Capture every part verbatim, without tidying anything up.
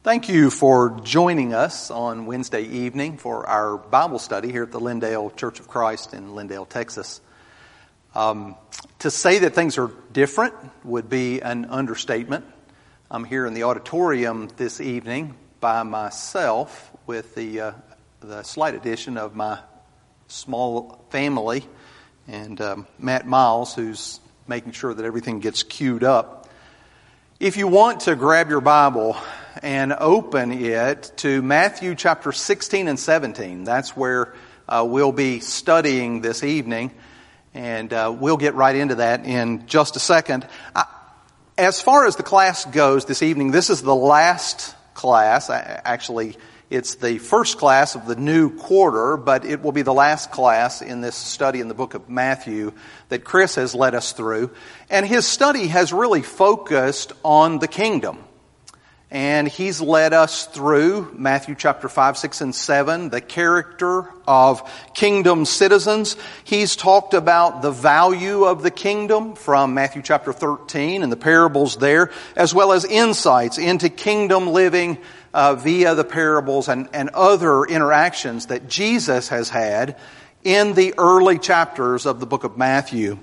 Thank you for joining us on Wednesday evening for our Bible study here at the Lindale Church of Christ in Lindale, Texas. Um, to say that things are different would be an understatement. I'm here in the auditorium this evening by myself with the uh, the slight addition of my small family and um, Matt Miles, who's making sure that everything gets queued up. If you want to grab your Bible and open it to Matthew chapter sixteen and seventeen, that's where uh, we'll be studying this evening, and uh, we'll get right into that in just a second. I, as far as the class goes this evening, this is the last class. Actually, it's the first class of the new quarter, but it will be the last class in this study in the book of Matthew that Chris has led us through. And his study has really focused on the kingdom. And he's led us through Matthew chapter five, six, and seven, the character of kingdom citizens. He's talked about the value of the kingdom from Matthew chapter thirteen and the parables there, as well as insights into kingdom living uh, via the parables and, and other interactions that Jesus has had in the early chapters of the book of Matthew.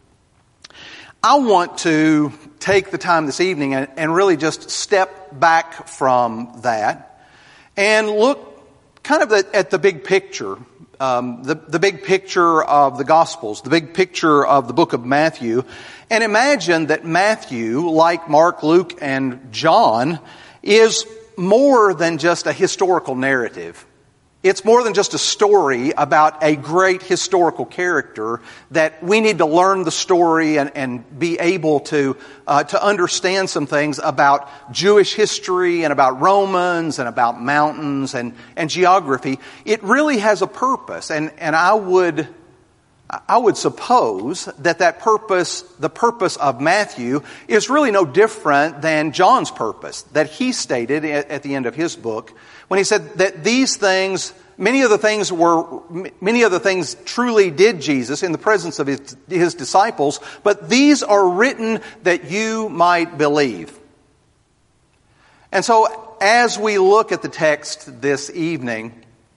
I want to take the time this evening and, and really just step back from that and look kind of the, at the big picture, um, the, the big picture of the Gospels, the big picture of the book of Matthew, and imagine that Matthew, like Mark, Luke, and John, is more than just a historical narrative. It's more than just a story about a great historical character that we need to learn the story and, and be able to uh, to understand some things about Jewish history and about Romans and about mountains and, and geography. It really has a purpose, and, and I would I would suppose that that purpose, the purpose of Matthew, is really no different than John's purpose that he stated at, at the end of his book, when he said that these things, many of the things were, many of the things truly did Jesus in the presence of his, his disciples, but these are written that you might believe. And so, as we look at the text this evening,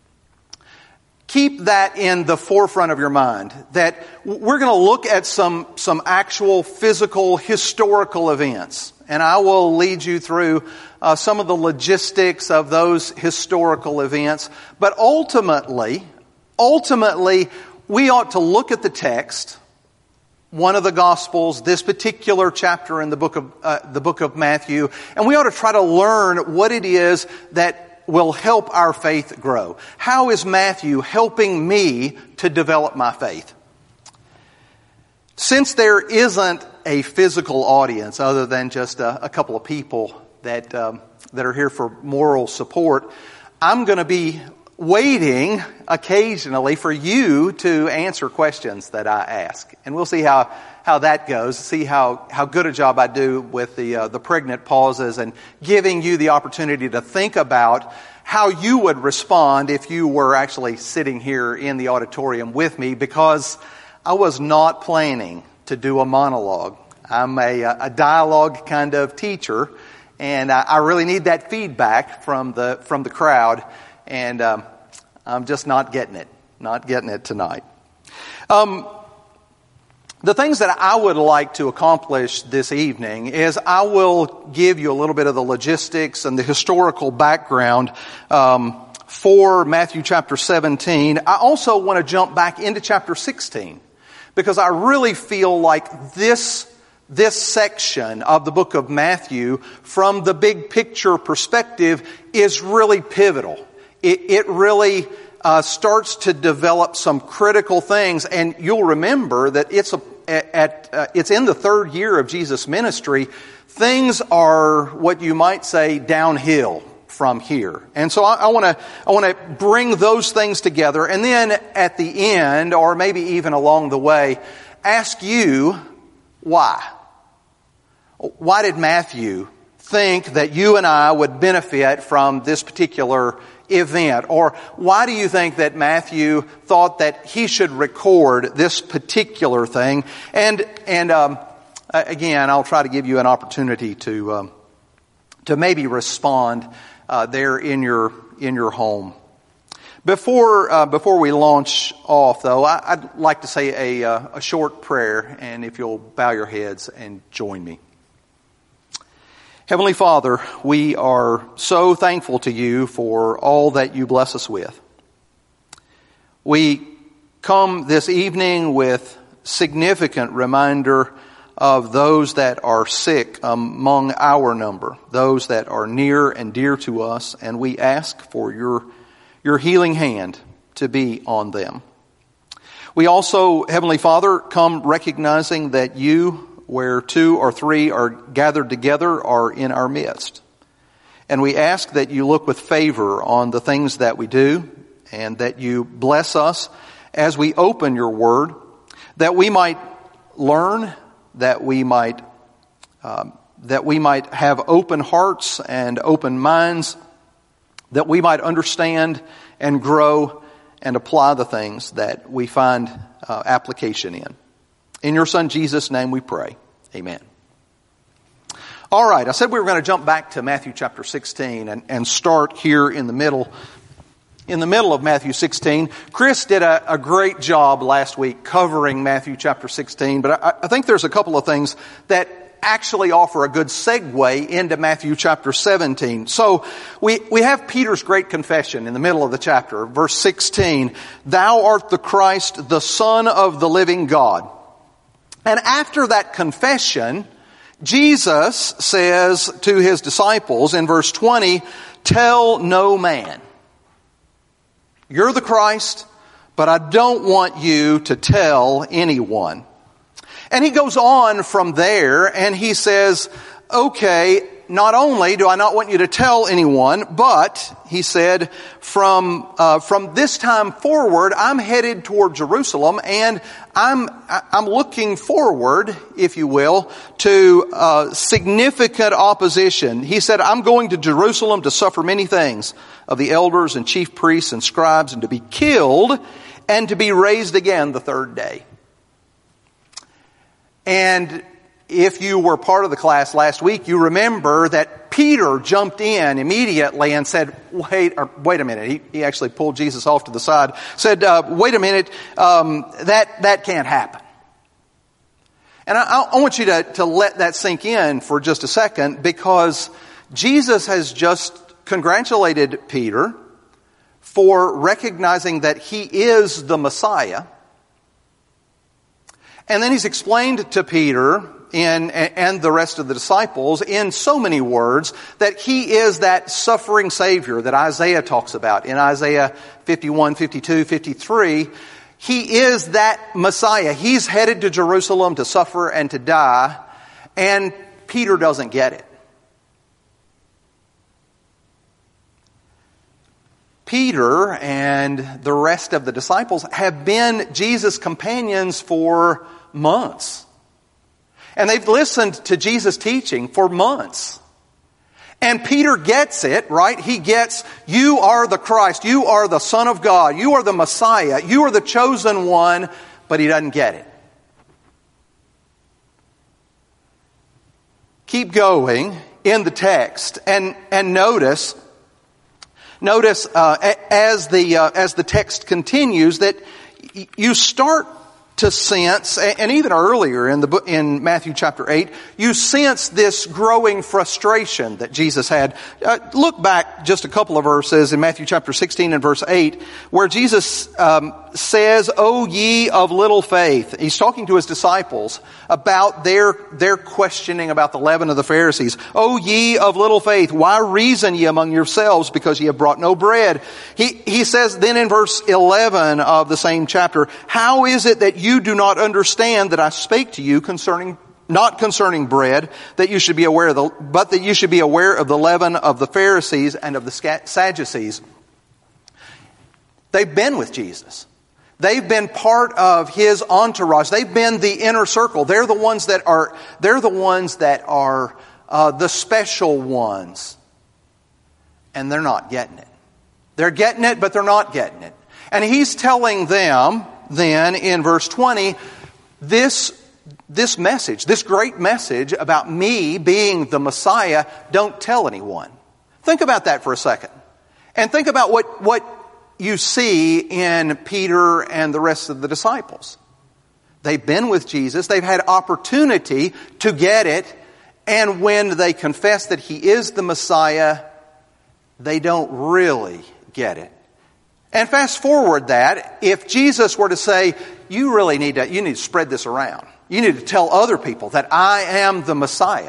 keep that in the forefront of your mind, that we're going to look at some, some actual physical, historical events. And I will lead you through uh, some of the logistics of those historical events. But ultimately, ultimately, we ought to look at the text, one of the Gospels, this particular chapter in the book of uh, the book of Matthew, and we ought to try to learn what it is that will help our faith grow. How is Matthew helping me to develop my faith? Since there isn't a physical audience other than just a, a couple of people that um, that are here for moral support, I'm going to be waiting occasionally for you to answer questions that I ask, and we'll see how how that goes. See how how good a job I do with the uh, the pregnant pauses and giving you the opportunity to think about how you would respond if you were actually sitting here in the auditorium with me, because I was not planning to do a monologue. I'm a, a dialogue kind of teacher, and I, I really need that feedback from the from the crowd, and um, I'm just not getting it, not getting it tonight. Um, the things that I would like to accomplish this evening is I will give you a little bit of the logistics and the historical background um, for Matthew chapter seventeen. I also want to jump back into chapter sixteen, because I really feel like this this section of the book of Matthew, from the big picture perspective, is really pivotal. It, it really uh, starts to develop some critical things, and you'll remember that it's a, at uh, it's in the third year of Jesus' ministry. Things are what you might say downhill from here, and so I want to I want to bring those things together, and then at the end, or maybe even along the way, ask you why. Why did Matthew think that you and I would benefit from this particular event? Or why do you think that Matthew thought that he should record this particular thing? And and um, again, I'll try to give you an opportunity to um, to maybe respond uh, there in your in your home. Before uh, before we launch off, though, I, I'd like to say a, uh, a short prayer, and if you'll bow your heads and join me. Heavenly Father, we are so thankful to you for all that you bless us with. We come this evening with significant reminder of those that are sick among our number, those that are near and dear to us, and we ask for your your healing hand to be on them. We also, Heavenly Father, come recognizing that you, where two or three are gathered together, are in our midst. And we ask that you look with favor on the things that we do, and that you bless us as we open your word, that we might learn, that we might um, that we might have open hearts and open minds, that we might understand and grow and apply the things that we find uh, application in. In your Son Jesus' name we pray. Amen. All right, I said we were going to jump back to Matthew chapter sixteen and, and start here in the middle. In the middle of Matthew sixteen. Chris did a, a great job last week covering Matthew chapter sixteen, but I, I think there's a couple of things that actually offer a good segue into Matthew chapter seventeen. So we, we have Peter's great confession in the middle of the chapter, verse sixteen. Thou art the Christ, the Son of the living God. And after that confession, Jesus says to his disciples in verse twenty, tell no man. You're the Christ, but I don't want you to tell anyone. And he goes on from there and he says, okay, not only do I not want you to tell anyone, but, he said, from uh, from this time forward, I'm headed toward Jerusalem, and I'm I'm looking forward, if you will, to uh, significant opposition. He said, I'm going to Jerusalem to suffer many things of the elders and chief priests and scribes, and to be killed, and to be raised again the third day. And if you were part of the class last week, you remember that Peter jumped in immediately and said, wait, or wait a minute. He, he actually pulled Jesus off to the side, said, uh, wait a minute, um, that, that can't happen. And I, I want you to, to let that sink in for just a second, because Jesus has just congratulated Peter for recognizing that he is the Messiah. And then he's explained to Peter in, and the rest of the disciples in so many words that he is that suffering Savior that Isaiah talks about in Isaiah fifty-one, fifty-two, fifty-three. He is that Messiah. He's headed to Jerusalem to suffer and to die, and Peter doesn't get it. Peter and the rest of the disciples have been Jesus' companions for months. And they've listened to Jesus' teaching for months. And Peter gets it, right? He gets, you are the Christ, you are the Son of God, you are the Messiah, you are the chosen one, but he doesn't get it. Keep going in the text and, and notice, notice uh, as the uh, as the text continues that you start to sense, and even earlier in the book, in Matthew chapter eight, you sense this growing frustration that Jesus had. Uh, look back just a couple of verses in Matthew chapter sixteen and verse eight, where Jesus um, says, "O ye of little faith." He's talking to his disciples about their their questioning about the leaven of the Pharisees. "O ye of little faith, why reason ye among yourselves, because ye have brought no bread?" He he says then in verse eleven of the same chapter, "How is it that you do not understand that I spake to you concerning, not concerning bread, that you should be aware of the, but that you should be aware of the leaven of the Pharisees and of the Sadducees?" They've been with Jesus. They've been part of his entourage. They've been the inner circle. They're the ones that are, they're the ones that are uh, the special ones. And they're not getting it. They're getting it, but they're not getting it. And he's telling them then in verse twenty, this, this message, this great message about me being the Messiah, don't tell anyone. Think about that for a second. And think about what, what you see in Peter and the rest of the disciples. They've been with Jesus. They've had opportunity to get it. And when they confess that He is the Messiah, they don't really get it. And fast forward that, if Jesus were to say, you really need to, you need to spread this around. You need to tell other people that I am the Messiah.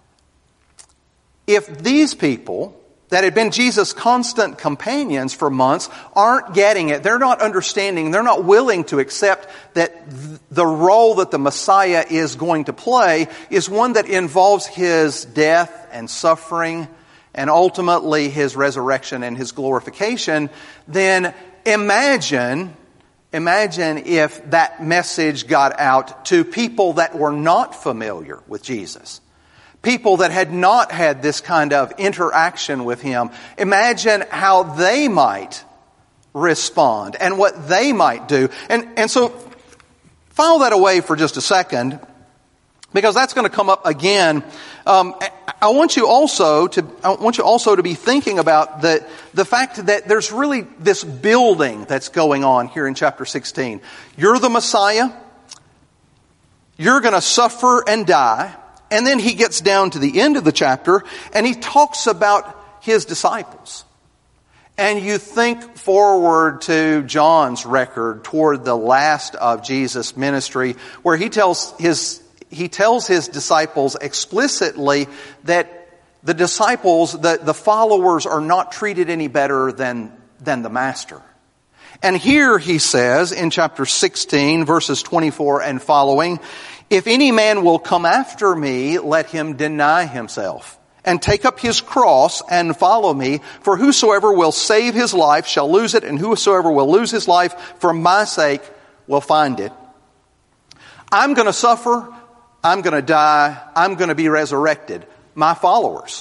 If these people that had been Jesus' constant companions for months aren't getting it, they're not understanding, they're not willing to accept that the role that the Messiah is going to play is one that involves His death and suffering and ultimately His resurrection and His glorification, then imagine, imagine if that message got out to people that were not familiar with Jesus. People that had not had this kind of interaction with Him. Imagine how they might respond and what they might do. And, and so file that away for just a second, because that's going to come up again. Um, I want you also to I want you also to be thinking about the the fact that there's really this building that's going on here in chapter sixteen. You're the Messiah. You're going to suffer and die. And then he gets down to the end of the chapter and he talks about his disciples. And you think forward to John's record toward the last of Jesus' ministry, where he tells his he tells his disciples explicitly that the disciples, the, the followers, are not treated any better than, than the master. And here he says in chapter sixteen, verses twenty-four and following, if any man will come after me, let him deny himself and take up his cross and follow me. For whosoever will save his life shall lose it, and whosoever will lose his life for my sake will find it. I'm going to suffer. I'm going to die. I'm going to be resurrected. My followers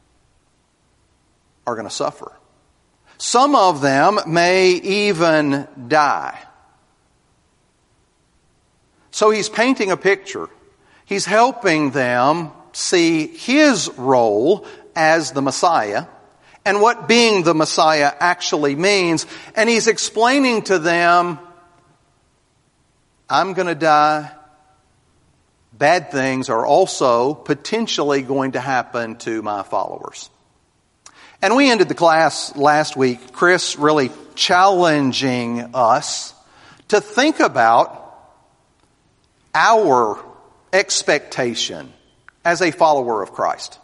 are going to suffer. Some of them may even die. So he's painting a picture. He's helping them see his role as the Messiah and what being the Messiah actually means. And he's explaining to them, I'm going to die. Bad things are also potentially going to happen to my followers. And we ended the class last week, Chris really challenging us to think about our expectation as a follower of Christ.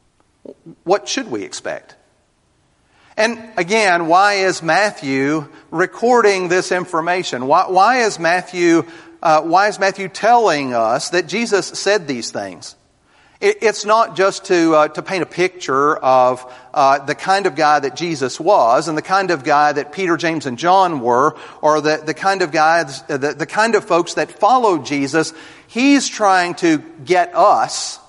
What should we expect? And again, why is Matthew recording this information? Why, why is Matthew uh, why is Matthew telling us that Jesus said these things? It, it's not just to uh, to paint a picture of uh, the kind of guy that Jesus was and the kind of guy that Peter, James, and John were, or the, the kind of guys, the, the kind of folks that followed Jesus. He's trying to get us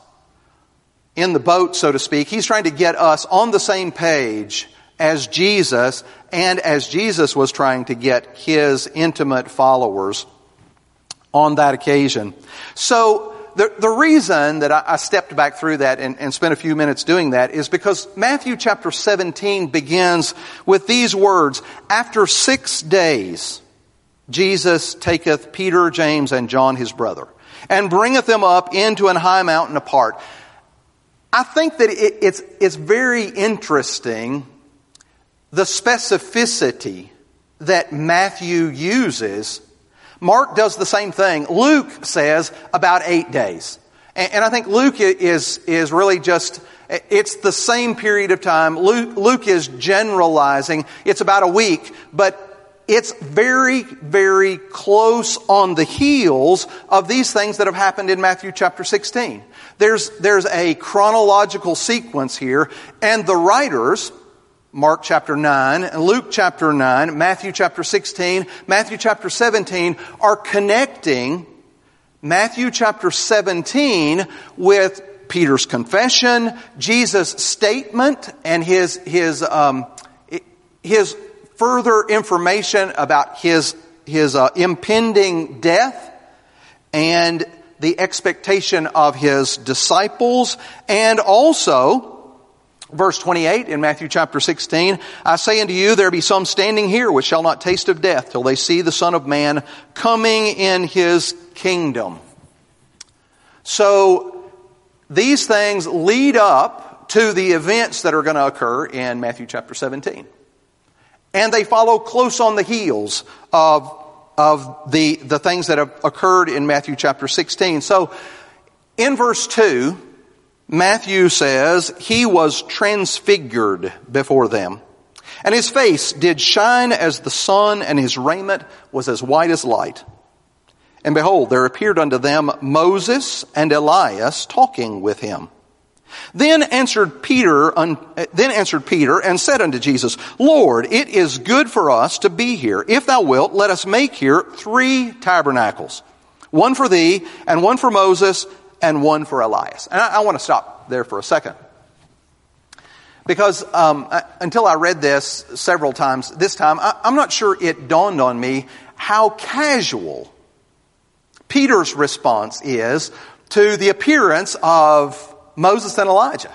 in the boat, so to speak. He's trying to get us on the same page as Jesus, and as Jesus was trying to get his intimate followers on that occasion. So the, the reason that I, I stepped back through that and, and spent a few minutes doing that is because Matthew chapter seventeen begins with these words, after six days Jesus taketh Peter, James, and John his brother, and bringeth them up into an high mountain apart. I think that it, it's, it's very interesting the specificity that Matthew uses. Mark does the same thing. Luke says about eight days. And, and I think Luke is, is really just, it's the same period of time. Luke, Luke is generalizing. It's about a week, but it's very, very close on the heels of these things that have happened in Matthew chapter sixteen. There's, there's a chronological sequence here, and the writers, Mark chapter nine, Luke chapter nine, Matthew chapter sixteen, Matthew chapter seventeen, are connecting Matthew chapter seventeen with Peter's confession, Jesus' statement, and his, his, um, his further information about his, his, uh, impending death, and the expectation of his disciples, and also Verse twenty-eight in Matthew chapter sixteen, I say unto you, there be some standing here which shall not taste of death till they see the Son of Man coming in his kingdom. So these things lead up to the events that are going to occur in Matthew chapter seventeen. And they follow close on the heels of, of the, the things that have occurred in Matthew chapter sixteen. So in verse two, Matthew says, he was transfigured before them, and his face did shine as the sun, and his raiment was as white as light. And behold, there appeared unto them Moses and Elias talking with him. Then answered Peter, then answered Peter and said unto Jesus, Lord, it is good for us to be here. If thou wilt, let us make here three tabernacles, one for thee, and one for Moses, and one for Elias. And I, I want to stop there for a second. Because um, I, until I read this several times, this time, I, I'm not sure it dawned on me how casual Peter's response is to the appearance of Moses and Elijah.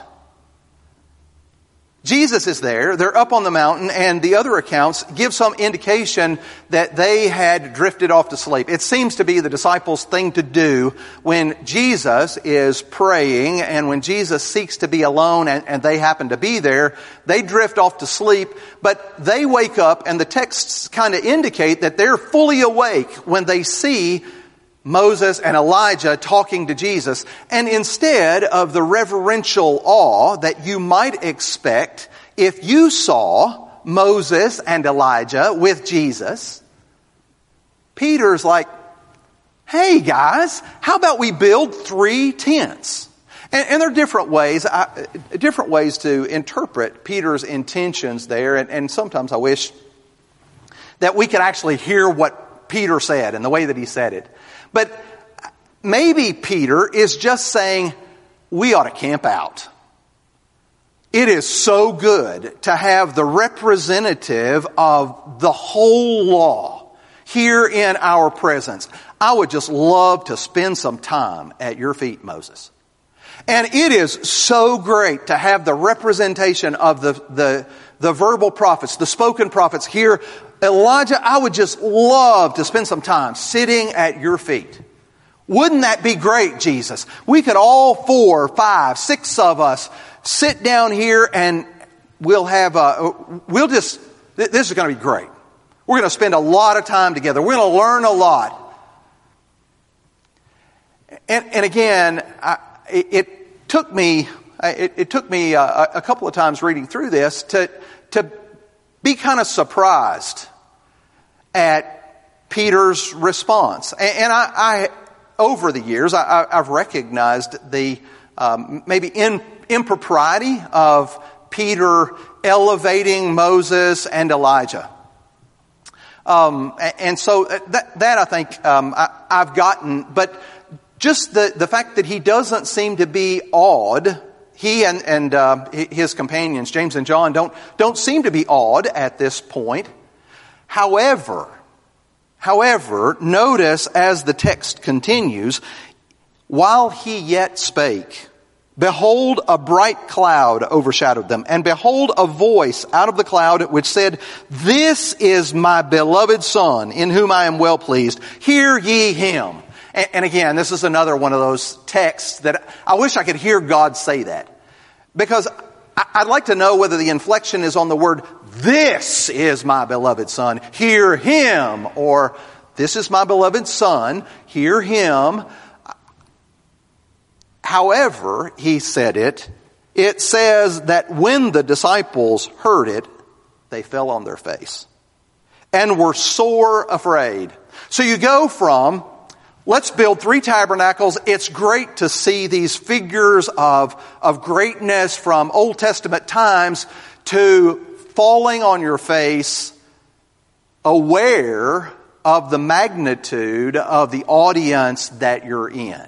Jesus is there, they're up on the mountain, and the other accounts give some indication that they had drifted off to sleep. It seems to be the disciples' thing to do when Jesus is praying and when Jesus seeks to be alone and, and they happen to be there. They drift off to sleep, but they wake up, and the texts kind of indicate that they're fully awake when they see Moses and Elijah talking to Jesus. And instead of the reverential awe that you might expect if you saw Moses and Elijah with Jesus, Peter's like, hey guys, how about we build three tents? And, and there are different ways, uh, different ways to interpret Peter's intentions there. And, and sometimes I wish that we could actually hear what Peter said and the way that he said it. But maybe Peter is just saying, we ought to camp out. It is so good to have the representative of the whole law here in our presence. I would just love to spend some time at your feet, Moses. And it is so great to have the representation of the, the, the verbal prophets, the spoken prophets here. Elijah, I would just love to spend some time sitting at your feet. Wouldn't that be great, Jesus? We could all four, five, six of us sit down here and we'll have a, we'll just, this is going to be great. We're going to spend a lot of time together. We're going to learn a lot. And, and again, I, it, it took me, it, it took me a, a couple of times reading through this to, to be kind of surprised at Peter's response. And, and I, I, over the years, I, I've recognized the um, maybe in, impropriety of Peter elevating Moses and Elijah. Um, and so that, that I think um, I, I've gotten, but just the, the fact that he doesn't seem to be awed, he and, and uh, his companions, James and John, don't, don't seem to be awed at this point. However, however, notice as the text continues, while he yet spake, behold, a bright cloud overshadowed them, and behold, a voice out of the cloud which said, "This is my beloved Son, in whom I am well pleased. Hear ye him." And, and again, this is another one of those texts that I wish I could hear God say that. Because I, I'd like to know whether the inflection is on the word, "This is my beloved Son, hear him," or "This is my beloved Son, hear him." However, he said it, it says that when the disciples heard it, they fell on their face and were sore afraid. So you go from, let's build three tabernacles. It's great to see these figures of, of greatness from Old Testament times, to falling on your face, aware of the magnitude of the audience that you're in.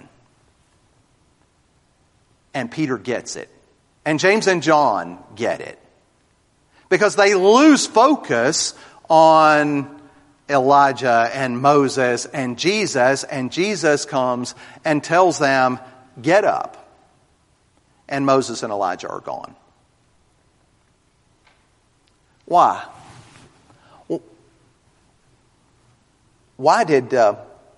And Peter gets it. And James and John get it. Because they lose focus on Elijah and Moses and Jesus. And Jesus comes and tells them, get up. And Moses and Elijah are gone. Why? Why did uh,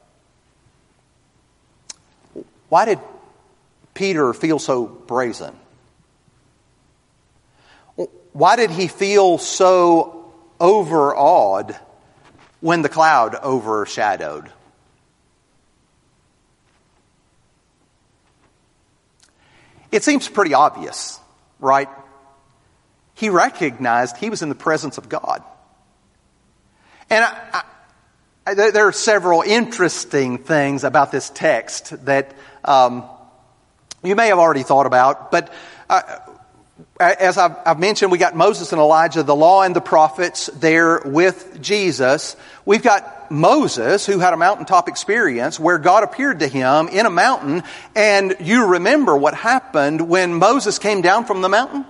why did Peter feel so brazen? Why did he feel so overawed when the cloud overshadowed? It seems pretty obvious, right? He recognized he was in the presence of God. And I, I, there are several interesting things about this text that um, you may have already thought about, but uh, as I've, I've mentioned, we got Moses and Elijah, the law and the prophets there with Jesus. We've got Moses, who had a mountaintop experience where God appeared to him in a mountain. And you remember what happened when Moses came down from the mountain?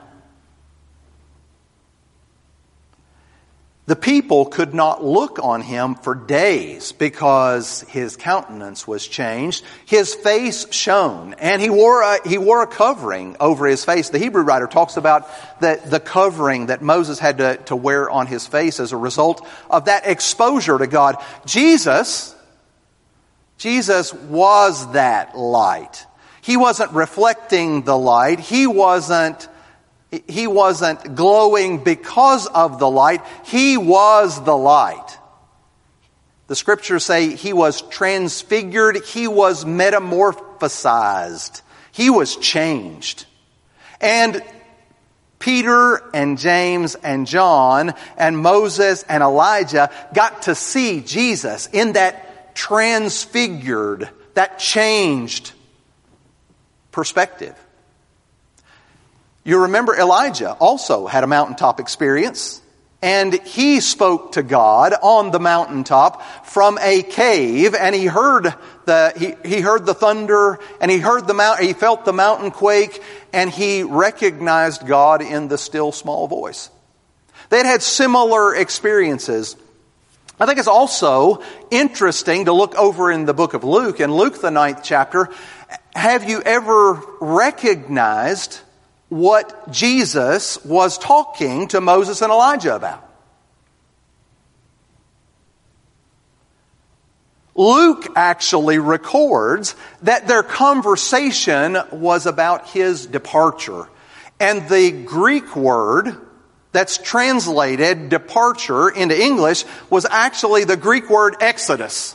The people could not look on him for days because his countenance was changed. His face shone, and he wore a, he wore a covering over his face. The Hebrew writer talks about the, the covering that Moses had to, to wear on his face as a result of that exposure to God. Jesus, Jesus was that light. He wasn't reflecting the light. He wasn't He wasn't glowing because of the light. He was the light. The scriptures say he was transfigured. He was metamorphosized. He was changed. And Peter and James and John and Moses and Elijah got to see Jesus in that transfigured, that changed perspective. You remember Elijah also had a mountaintop experience, and he spoke to God on the mountaintop from a cave, and he heard the he, he heard the thunder, and he heard the mount he felt the mountain quake, and he recognized God in the still small voice. They had had similar experiences. I think it's also interesting to look over in the book of Luke, in Luke the ninth chapter. Have you ever recognized what Jesus was talking to Moses and Elijah about? Luke actually records that their conversation was about his departure. And the Greek word that's translated departure into English was actually the Greek word exodus.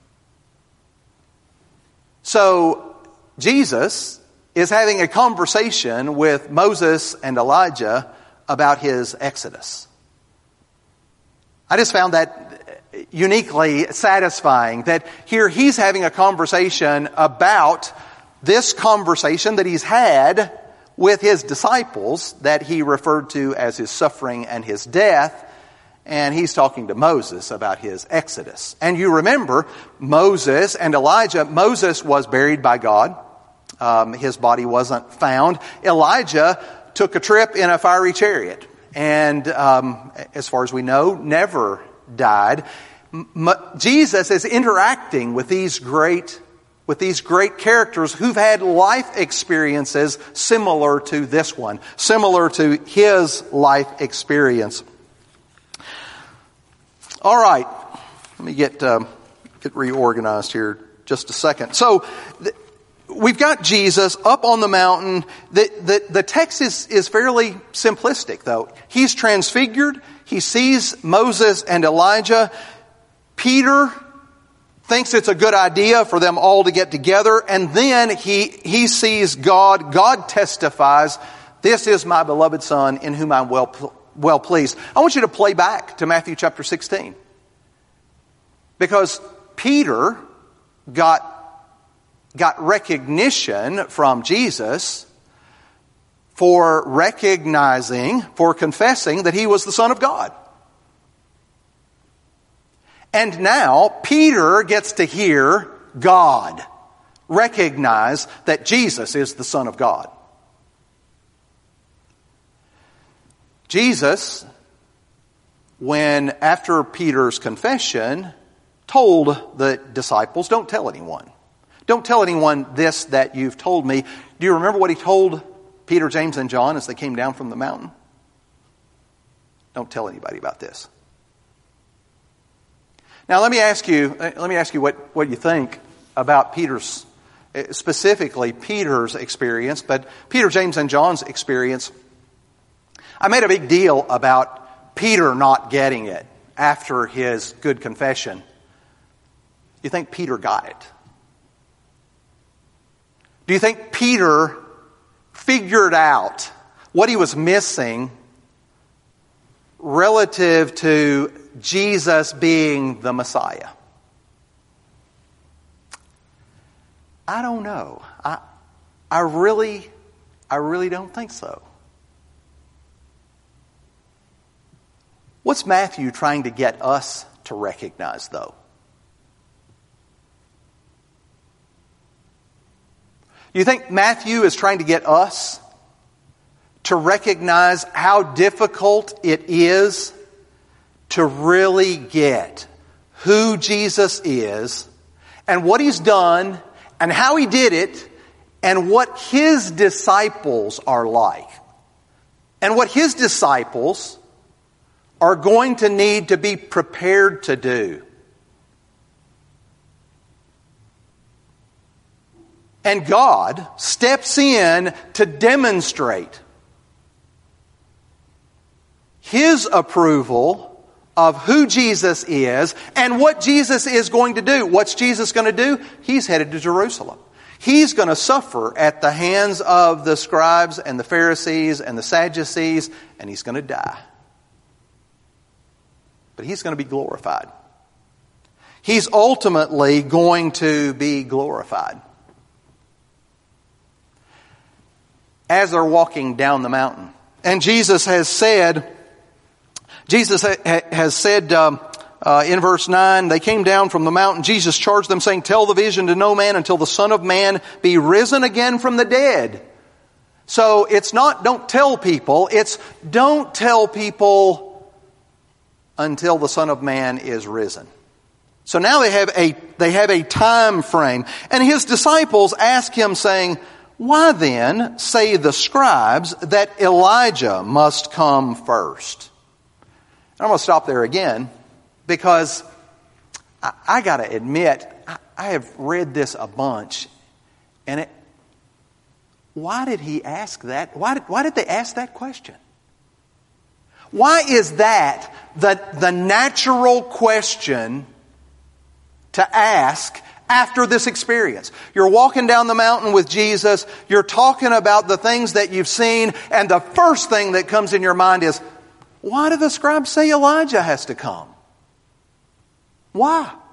So Jesus is having a conversation with Moses and Elijah about his exodus. I just found that uniquely satisfying, that here he's having a conversation about this conversation that he's had with his disciples that he referred to as his suffering and his death, and he's talking to Moses about his exodus. And you remember Moses and Elijah. Moses was buried by God. Um, his body wasn't found. Elijah took a trip in a fiery chariot, and um, as far as we know, never died. M- Jesus is interacting with these great, with these great characters who've had life experiences similar to this one, similar to his life experience. All right, let me get um, get reorganized here just a second. So. Th- We've got Jesus up on the mountain. The, the, the text is, is fairly simplistic, though. He's transfigured. He sees Moses and Elijah. Peter thinks it's a good idea for them all to get together. And then he, he sees God. God testifies, "This is my beloved Son in whom I'm well, well pleased." I want you to play back to Matthew chapter sixteen. Because Peter got got recognition from Jesus for recognizing, for confessing that he was the Son of God. And now Peter gets to hear God recognize that Jesus is the Son of God. Jesus, when after Peter's confession, told the disciples, "Don't tell anyone. Don't tell anyone this that you've told me." Do you remember what he told Peter, James, and John as they came down from the mountain? don't tell anybody about this. Now let me ask you, let me ask you what, what you think about Peter's, specifically Peter's experience, but Peter, James, and John's experience. I made a big deal about Peter not getting it after his good confession. You think Peter got it? Do you think Peter figured out what he was missing relative to Jesus being the Messiah? I don't know. I I really I really don't think so. What's Matthew trying to get us to recognize, though? You think Matthew is trying to get us to recognize how difficult it is to really get who Jesus is and what He's done and how He did it and what His disciples are like and what His disciples are going to need to be prepared to do? And God steps in to demonstrate His approval of who Jesus is and what Jesus is going to do. What's Jesus going to do? He's headed to Jerusalem. He's going to suffer at the hands of the scribes and the Pharisees and the Sadducees, and He's going to die. But He's going to be glorified. He's ultimately going to be glorified. As they're walking down the mountain, and Jesus has said, Jesus ha- has said um, uh, in verse nine, they came down from the mountain. Jesus charged them, saying, "Tell the vision to no man until the Son of Man be risen again from the dead." So it's not don't tell people, it's don't tell people until the Son of Man is risen. So now they have a they have a time frame, and His disciples ask Him, saying, "Why then say the scribes that Elijah must come first?" And I'm going to stop there again because I, I got to admit, I, I have read this a bunch, and it. Why did he ask that? Why did, why did they ask that question? Why is that the, the natural question to ask after this experience? You're walking down the mountain with Jesus, you're talking about the things that you've seen, and the first thing that comes in your mind is, why do the scribes say Elijah has to come? Why?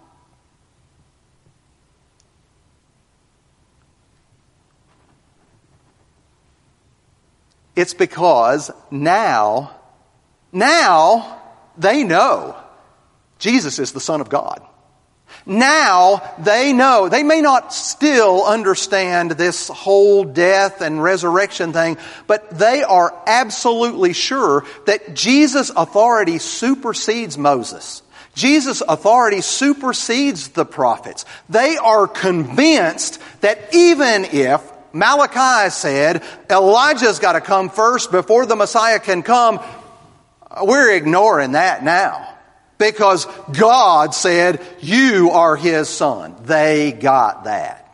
It's because now, now they know Jesus is the Son of God. Now they know, they may not still understand this whole death and resurrection thing, but they are absolutely sure that Jesus' authority supersedes Moses. Jesus' authority supersedes the prophets. They are convinced that even if Malachi said Elijah's got to come first before the Messiah can come, we're ignoring that now. Because God said, you are His Son. They got that.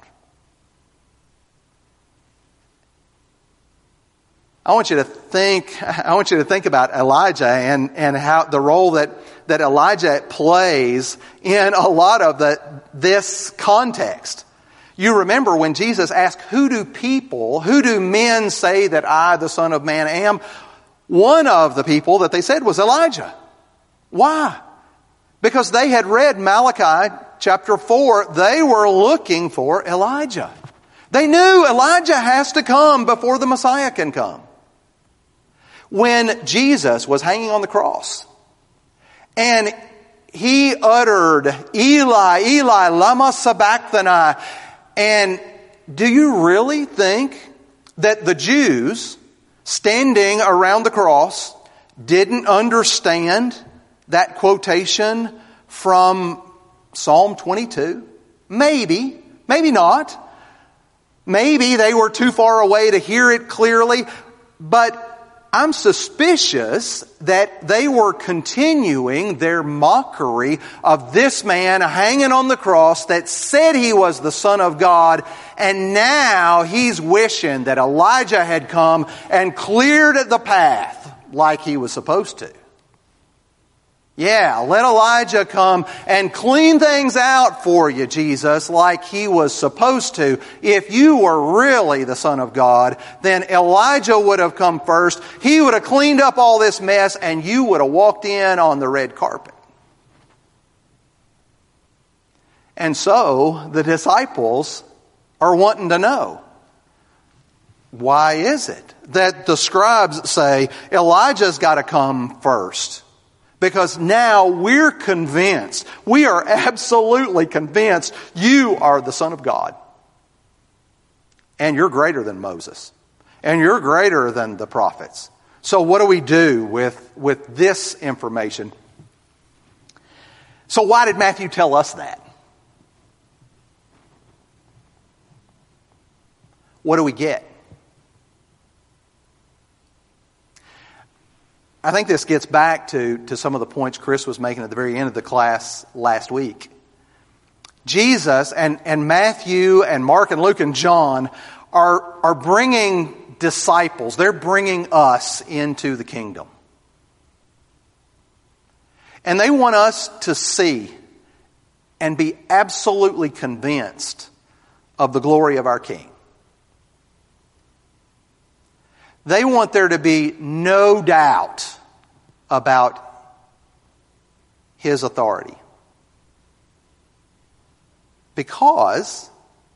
I want you to think, I want you to think about Elijah and, and how the role that, that Elijah plays in a lot of the, this context. You remember when Jesus asked, who do people, who do men say that I, the Son of Man, am? One of the people that they said was Elijah. Why? Because they had read Malachi chapter four. They were looking for Elijah. They knew Elijah has to come before the Messiah can come. When Jesus was hanging on the cross and He uttered, Eli, Eli, lama sabachthani. And do you really think that the Jews standing around the cross didn't understand that quotation from Psalm twenty-two? Maybe, maybe not. Maybe they were too far away to hear it clearly. But I'm suspicious that they were continuing their mockery of this man hanging on the cross that said he was the Son of God, and now he's wishing that Elijah had come and cleared the path like he was supposed to. Yeah, let Elijah come and clean things out for you, Jesus, like he was supposed to. If you were really the Son of God, then Elijah would have come first. He would have cleaned up all this mess, and you would have walked in on the red carpet. And so the disciples are wanting to know, why is it that the scribes say Elijah's got to come first? Because now we're convinced, we are absolutely convinced you are the Son of God. And you're greater than Moses. And you're greater than the prophets. So what do we do with, with this information? So why did Matthew tell us that? What do we get? I think this gets back to, to some of the points Chris was making at the very end of the class last week. Jesus and, and Matthew and Mark and Luke and John are, are bringing disciples. They're bringing us into the kingdom. And they want us to see and be absolutely convinced of the glory of our King. They want there to be no doubt about His authority. Because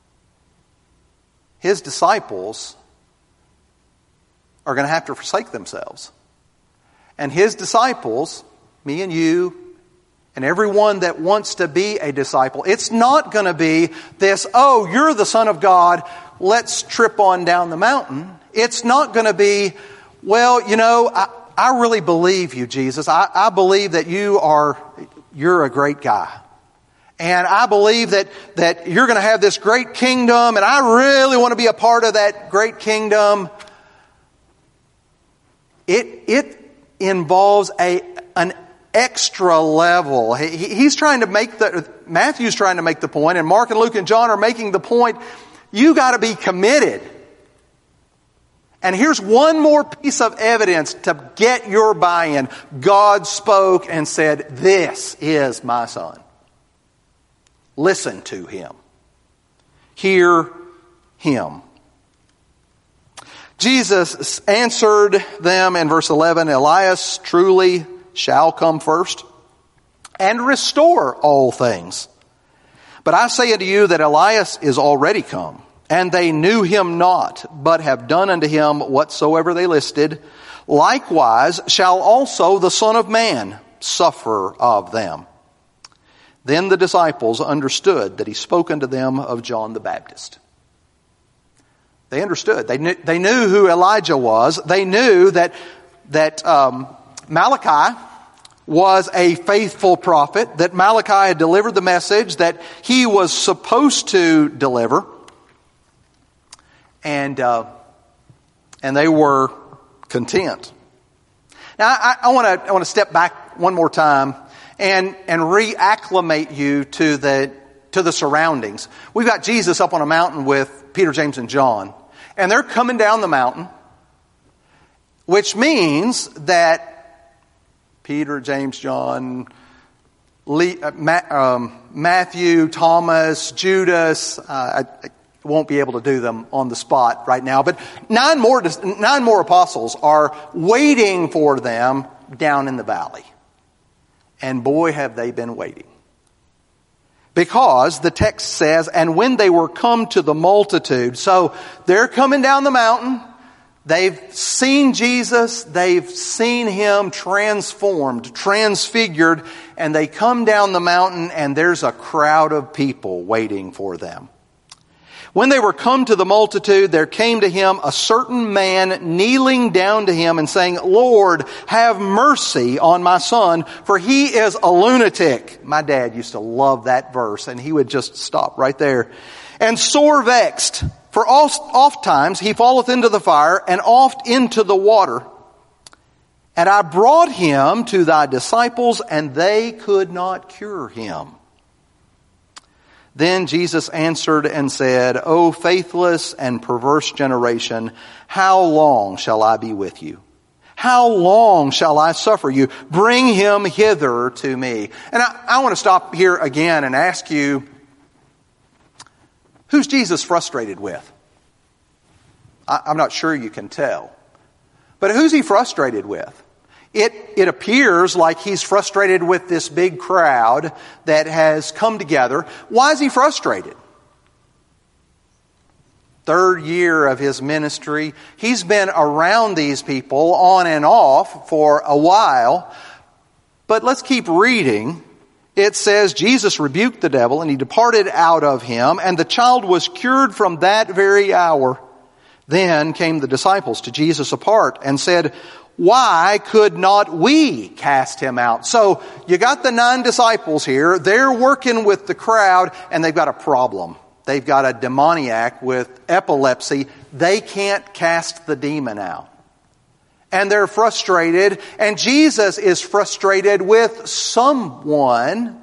His disciples are going to have to forsake themselves. And His disciples, me and you, and everyone that wants to be a disciple, it's not going to be this, oh, you're the Son of God, let's trip on down the mountain. It's not going to be, well, you know, I, I really believe you, Jesus. I, I believe that you are, you're a great guy. And I believe that, that you're going to have this great kingdom, and I really want to be a part of that great kingdom. It, it involves a, an extra level. He, he's trying to make the, Matthew's trying to make the point, and Mark and Luke and John are making the point, you got to be committed. And here's one more piece of evidence to get your buy-in. God spoke and said, this is my Son. Listen to Him. Hear Him. Jesus answered them in verse eleven, Elias truly shall come first and restore all things. But I say unto you that Elias is already come. And they knew him not, but have done unto him whatsoever they listed. Likewise shall also the Son of Man suffer of them. Then the disciples understood that he spoke unto them of John the Baptist. They understood. They knew, they knew who Elijah was. They knew that, that um, Malachi was a faithful prophet, that Malachi had delivered the message that he was supposed to deliver. And uh, and they were content. Now I, I want to I want to step back one more time and and reacclimate you to the to the surroundings. We've got Jesus up on a mountain with Peter, James, and John, and they're coming down the mountain, which means that Peter, James, John, Lee, uh, Ma, um, Matthew, Thomas, Judas. Uh, I, I, won't be able to do them on the spot right now, but nine more, nine more apostles are waiting for them down in the valley. And boy, have they been waiting. Because the text says, and when they were come to the multitude, so they're coming down the mountain, they've seen Jesus, they've seen Him transformed, transfigured, and they come down the mountain and there's a crowd of people waiting for them. When they were come to the multitude, there came to him a certain man kneeling down to him and saying, Lord, have mercy on my son, for he is a lunatic. My dad used to love that verse, and he would just stop right there. And sore vexed, for oft, oft times he falleth into the fire and oft into the water. And I brought him to thy disciples, and they could not cure him. Then Jesus answered and said, O faithless and perverse generation, how long shall I be with you? How long shall I suffer you? Bring him hither to me. And I, I want to stop here again and ask you, who's Jesus frustrated with? I, I'm not sure you can tell. But who's he frustrated with? It, it appears like he's frustrated with this big crowd that has come together. Why is he frustrated? Third year of his ministry. He's been around these people on and off for a while. But let's keep reading. It says, Jesus rebuked the devil, and he departed out of him, and the child was cured from that very hour. Then came the disciples to Jesus apart and said, why could not we cast him out? So you got the nine disciples here. They're working with the crowd, and they've got a problem. They've got a demoniac with epilepsy. They can't cast the demon out. And they're frustrated, and Jesus is frustrated with someone.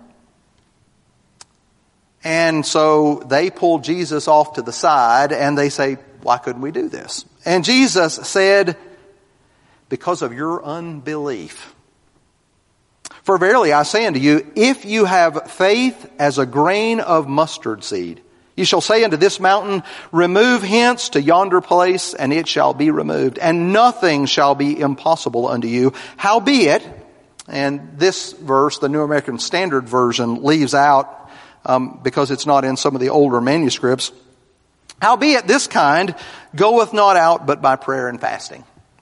And so they pull Jesus off to the side, and they say, why couldn't we do this? And Jesus said, because of your unbelief. For verily I say unto you, if you have faith as a grain of mustard seed, you shall say unto this mountain, remove hence to yonder place, and it shall be removed. And nothing shall be impossible unto you. Howbeit, and this verse, the New American Standard Version, leaves out, um, because it's not in some of the older manuscripts. Howbeit, this kind goeth not out but by prayer and fasting.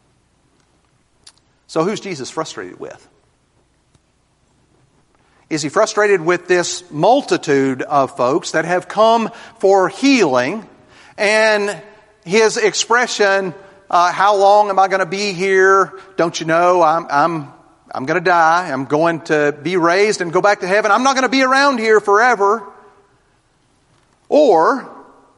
So who's Jesus frustrated with? Is he frustrated with this multitude of folks that have come for healing, and his expression, uh, how long am I going to be here? Don't you know I'm I'm I'm going to die. I'm going to be raised and go back to heaven. I'm not going to be around here forever. Or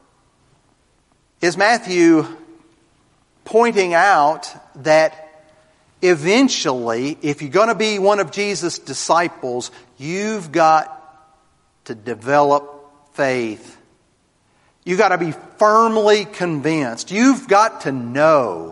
is Matthew pointing out that eventually, if you're going to be one of Jesus' disciples, you've got to develop faith. You've got to be firmly convinced. You've got to know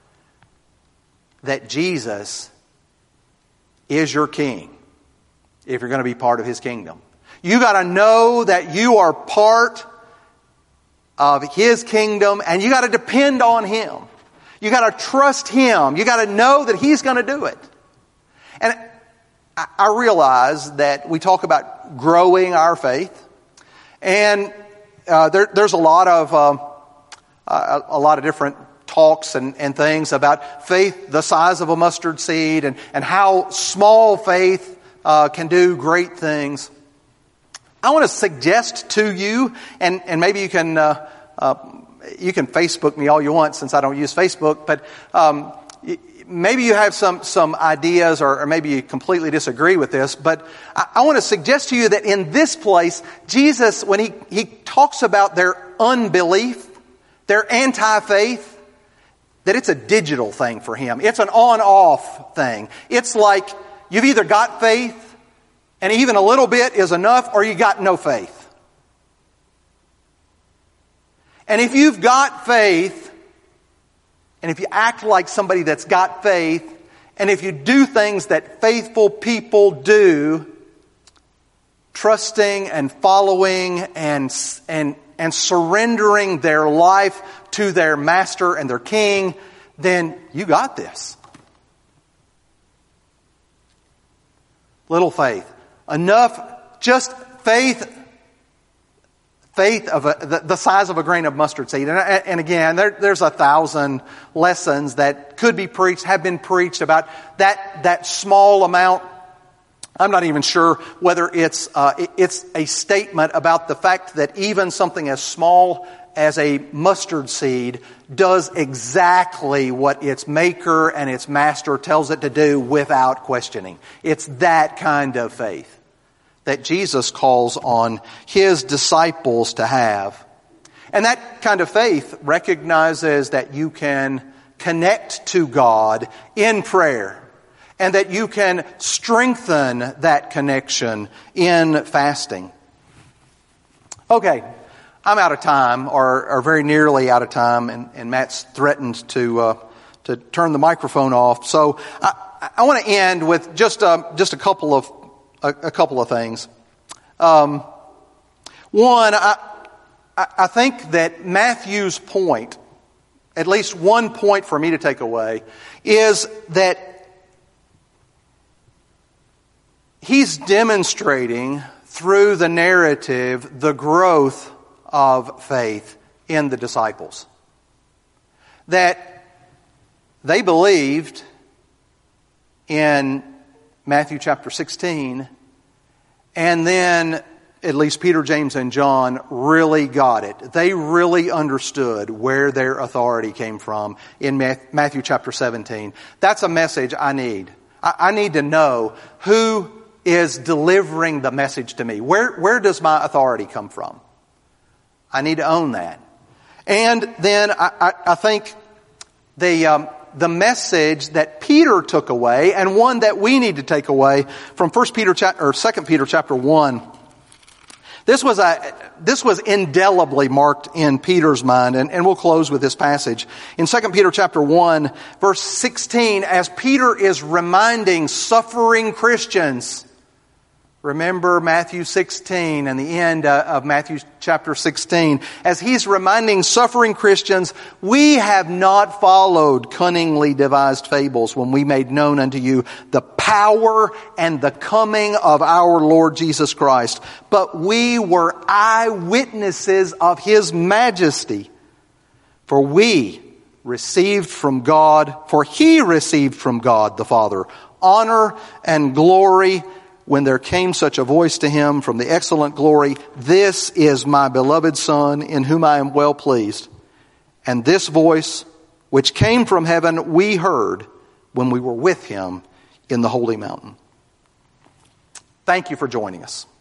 that Jesus is your king if you're going to be part of his kingdom. You've got to know that you are part of his kingdom, and you got to depend on him. You got to trust him. You got to know that he's going to do it. And I realize that we talk about growing our faith, and uh, there, there's a lot of uh, a, a lot of different talks and, and things about faith the size of a mustard seed, and, and how small faith uh, can do great things. I want to suggest to you, and, and maybe you can uh, uh, you can Facebook me all you want since I don't use Facebook, but um, maybe you have some some ideas, or, or maybe you completely disagree with this. But I, I want to suggest to you that in this place, Jesus, when he he talks about their unbelief, their anti-faith, that it's a digital thing for him. It's an on-off thing. It's like you've either got faith, and even a little bit is enough, or you got no faith. And if you've got faith, and if you act like somebody that's got faith, and if you do things that faithful people do, trusting and following and and and surrendering their life to their master and their king, then you got this. Little faith. Enough, just faith, faith of a, the, the size of a grain of mustard seed. And, and again, there, there's a thousand lessons that could be preached, have been preached about that, that small amount. I'm not even sure whether it's, uh, it's a statement about the fact that even something as small as a mustard seed does exactly what its maker and its master tells it to do without questioning. It's that kind of faith that Jesus calls on his disciples to have. And that kind of faith recognizes that you can connect to God in prayer. and that you can strengthen that connection in fasting. Okay, I'm out of time, or, or very nearly out of time, and, and Matt's threatened to uh, to turn the microphone off. So I, I want to end with just uh, just a couple of a, a couple of things. Um, one, I I think that Matthew's point, at least one point for me to take away, is that he's demonstrating through the narrative the growth of faith in the disciples. That they believed in Matthew chapter sixteen, and then at least Peter, James, and John really got it. They really understood where their authority came from in Matthew chapter seventeen. That's a message I need. I need to know who is delivering the message to me. Where, where does my authority come from? I need to own that. And then I, I, I think the um, the message that Peter took away, and one that we need to take away from First Peter cha- or Second Peter chapter one. This was a this was indelibly marked in Peter's mind, and, and we'll close with this passage. In Second Peter chapter one, verse sixteen, as Peter is reminding suffering Christians, remember Matthew sixteen and the end of Matthew chapter sixteen, as he's reminding suffering Christians, we have not followed cunningly devised fables when we made known unto you the power and the coming of our Lord Jesus Christ, but we were eyewitnesses of His majesty. For we received from God, for He received from God the Father honor and glory when there came such a voice to Him from the excellent glory, this is my beloved Son, in whom I am well pleased. And this voice, which came from heaven, we heard when we were with Him in the holy mountain. Thank you for joining us.